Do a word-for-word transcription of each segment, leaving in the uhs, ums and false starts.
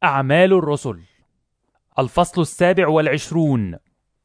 أعمال الرسل الفصل السابع والعشرون.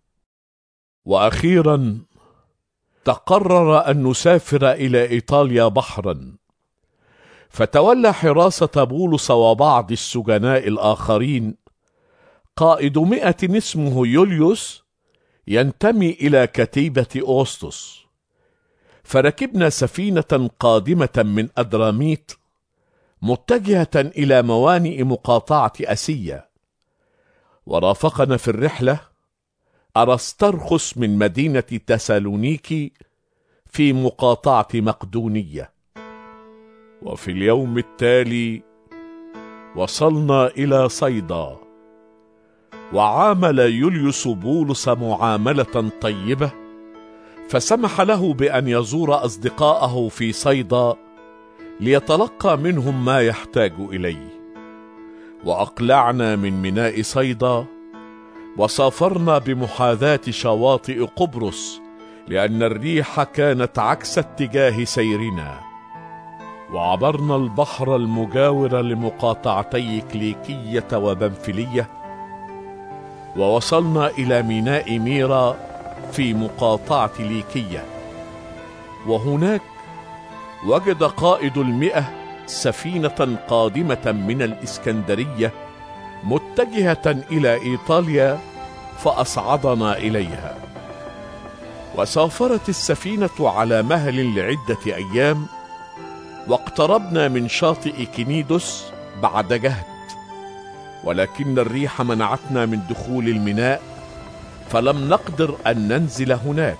وأخيرا تقرر أن نسافر إلى إيطاليا بحرا، فتولى حراسة بولس وبعض السجناء الآخرين قائد مئة اسمه يوليوس ينتمي إلى كتيبة أوسطس. فركبنا سفينة قادمة من أدراميط متجهة إلى موانئ مقاطعة أسيا، ورافقنا في الرحلة أرسترخس من مدينة تسالونيكي في مقاطعة مقدونية. وفي اليوم التالي وصلنا إلى صيدا، وعامل يوليوس بولس معاملة طيبة، فسمح له بأن يزور أصدقاءه في صيدا ليتلقى منهم ما يحتاج إليه. وأقلعنا من ميناء صيدا وسافرنا بمحاذاة شواطئ قبرص، لأن الريح كانت عكس اتجاه سيرنا. وعبرنا البحر المجاور لمقاطعتي كليكية وبنفلية، ووصلنا إلى ميناء ميرا في مقاطعة ليكية. وهناك وجد قائد المئة سفينة قادمة من الإسكندرية متجهة إلى إيطاليا، فأصعدنا إليها. وسافرت السفينة على مهل لعدة أيام، واقتربنا من شاطئ كنيدوس بعد جهد، ولكن الريح منعتنا من دخول الميناء، فلم نقدر أن ننزل هناك.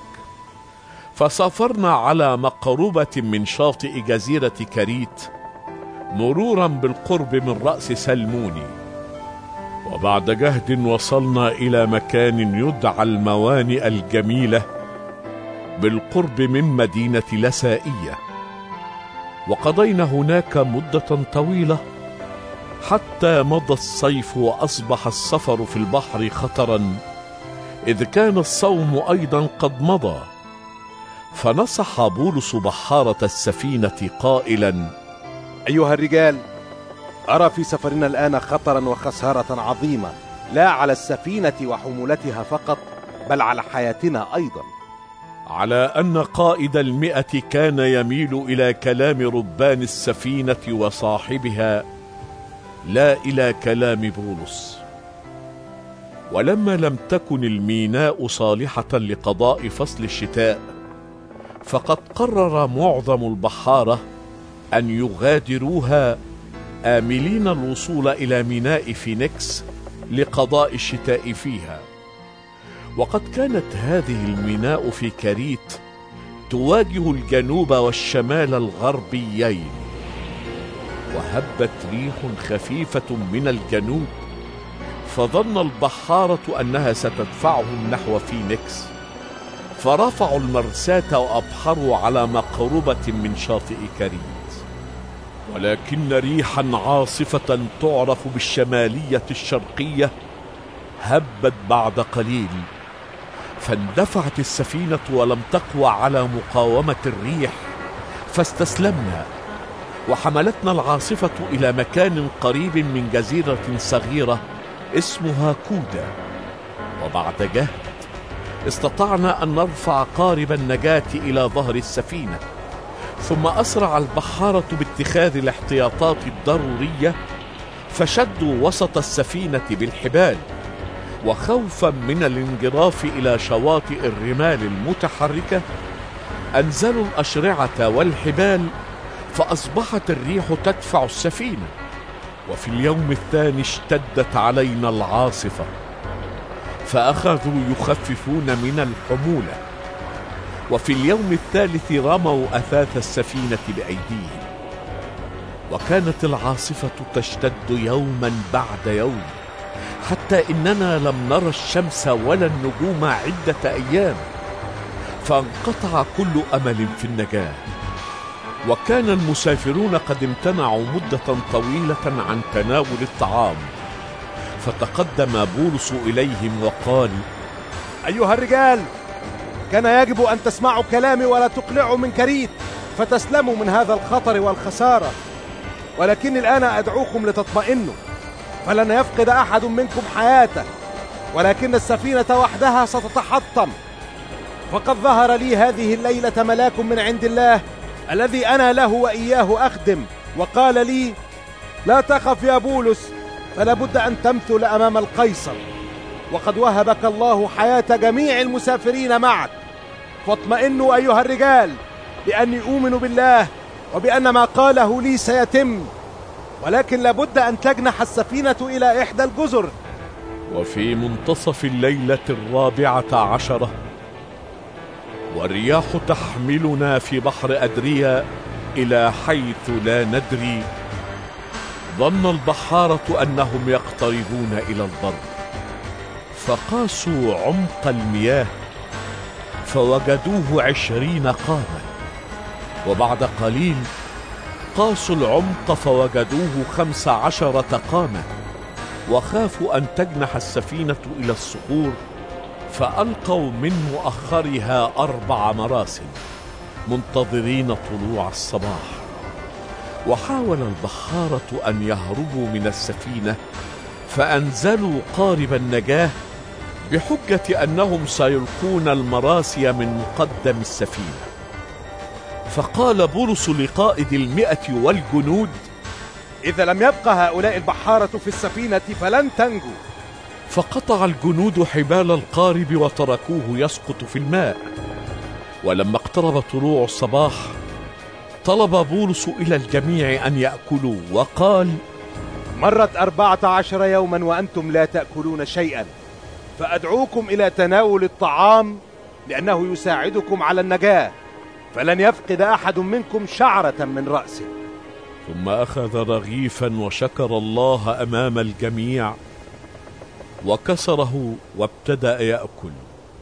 فسافرنا على مقربة من شاطئ جزيرة كريت، مرورا بالقرب من رأس سلموني. وبعد جهد وصلنا إلى مكان يدعى الموانئ الجميلة بالقرب من مدينة لسائية، وقضينا هناك مدة طويلة حتى مضى الصيف وأصبح السفر في البحر خطرا، إذ كان الصوم أيضا قد مضى. فنصح بولس بحارة السفينة قائلا: أيها الرجال، أرى في سفرنا الآن خطرا وخسارة عظيمة، لا على السفينة وحمولتها فقط، بل على حياتنا أيضا. على أن قائد المئة كان يميل إلى كلام ربان السفينة وصاحبها، لا إلى كلام بولس. ولما لم تكن الميناء صالحة لقضاء فصل الشتاء، فقد قرر معظم البحارة أن يغادروها آملين الوصول إلى ميناء فينيكس لقضاء الشتاء فيها. وقد كانت هذه الميناء في كريت تواجه الجنوب والشمال الغربيين، وهبت ريح خفيفة من الجنوب، فظن البحارة أنها ستدفعهم نحو فينيكس، فرفعوا المرساة وأبحروا على مقربة من شاطئ كريت. ولكن ريحا عاصفة تعرف بالشمالية الشرقية هبت بعد قليل، فاندفعت السفينة ولم تقوى على مقاومة الريح، فاستسلمنا، وحملتنا العاصفة إلى مكان قريب من جزيرة صغيرة اسمها كودا. وبعد جهد استطعنا أن نرفع قارب النجاة إلى ظهر السفينة، ثم أسرع البحارة باتخاذ الاحتياطات الضرورية، فشدوا وسط السفينة بالحبال، وخوفا من الانجراف إلى شواطئ الرمال المتحركة أنزلوا الأشرعة والحبال، فأصبحت الريح تدفع السفينة. وفي اليوم الثاني اشتدت علينا العاصفة، فأخذوا يخففون من الحمولة. وفي اليوم الثالث رموا أثاث السفينة بأيديهم. وكانت العاصفة تشتد يوما بعد يوم، حتى إننا لم نرى الشمس ولا النجوم عدة أيام، فانقطع كل أمل في النجاة. وكان المسافرون قد امتنعوا مدة طويلة عن تناول الطعام، فتقدم بولس إليهم وقال: أيها الرجال، كان يجب أن تسمعوا كلامي ولا تقلعوا من كريت، فتسلموا من هذا الخطر والخسارة. ولكني الآن أدعوكم لتطمئنوا، فلن يفقد أحد منكم حياته، ولكن السفينة وحدها ستتحطم. فقد ظهر لي هذه الليلة ملاك من عند الله الذي أنا له وإياه أخدم، وقال لي: لا تخف يا بولس، فلا بد أن تمثل أمام القيصر، وقد وهبك الله حياة جميع المسافرين معك. فاطمئنوا أيها الرجال، لأني أؤمن بالله وبأن ما قاله لي سيتم، ولكن لابد أن تجنح السفينة إلى إحدى الجزر. وفي منتصف الليلة الرابعة عشرة والرياح تحملنا في بحر أدريا إلى حيث لا ندري، ظن البحارة أنهم يقتربون إلى البر، فقاسوا عمق المياه فوجدوه عشرين قامة. وبعد قليل قاسوا العمق فوجدوه خمس عشرة قامة، وخافوا أن تجنح السفينة إلى الصخور، فألقوا من مؤخرها أربع مراسم منتظرين طلوع الصباح. وحاول البحارة أن يهربوا من السفينة، فأنزلوا قارب النجاة بحجة أنهم سيلقون المراسي من مقدم السفينة. فقال بولس لقائد المئة والجنود: إذا لم يبقى هؤلاء البحارة في السفينة فلن تنجو. فقطع الجنود حبال القارب وتركوه يسقط في الماء. ولما اقترب طلوع الصباح طلب بولس إلى الجميع أن يأكلوا، وقال: مرت أربعة عشر يوما وأنتم لا تأكلون شيئا، فأدعوكم إلى تناول الطعام لأنه يساعدكم على النجاة، فلن يفقد أحد منكم شعرة من رأسه. ثم أخذ رغيفا وشكر الله أمام الجميع وكسره وابتدأ يأكل،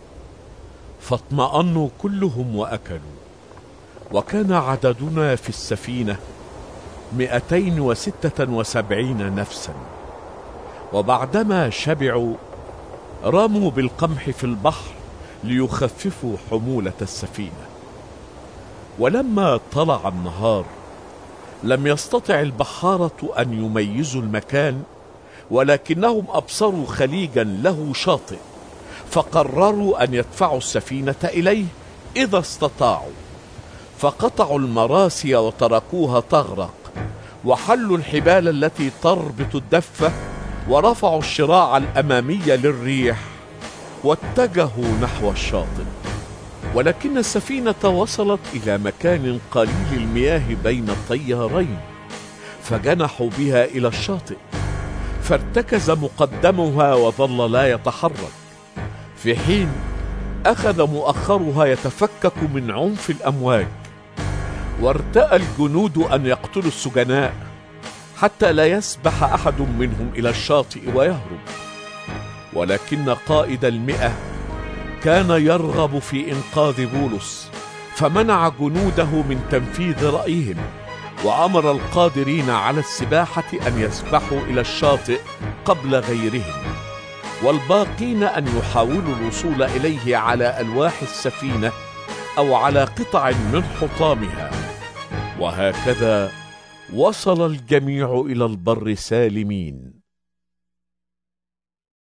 فاطمأنوا كلهم وأكلوا. وكان عددنا في السفينة مئتين وستة وسبعين نفسا. وبعدما شبعوا رموا بالقمح في البحر ليخففوا حمولة السفينة. ولما طلع النهار لم يستطع البحارة أن يميزوا المكان، ولكنهم أبصروا خليجا له شاطئ، فقرروا أن يدفعوا السفينة إليه إذا استطاعوا. فقطعوا المراسي وتركوها تغرق، وحلوا الحبال التي تربط الدفة، ورفعوا الشراع الأمامي للريح واتجهوا نحو الشاطئ. ولكن السفينة وصلت إلى مكان قليل المياه بين طيارين، فجنحوا بها إلى الشاطئ، فارتكز مقدمها وظل لا يتحرك، في حين أخذ مؤخرها يتفكك من عنف الأمواج. وارتأى الجنود أن يقتلوا السجناء حتى لا يسبح أحد منهم إلى الشاطئ ويهرب. ولكن قائد المئة كان يرغب في إنقاذ بولس، فمنع جنوده من تنفيذ رأيهم، وأمر القادرين على السباحة أن يسبحوا إلى الشاطئ قبل غيرهم، والباقين أن يحاولوا الوصول إليه على ألواح السفينة أو على قطع من حطامها. وهكذا وصل الجميع إلى البر سالمين.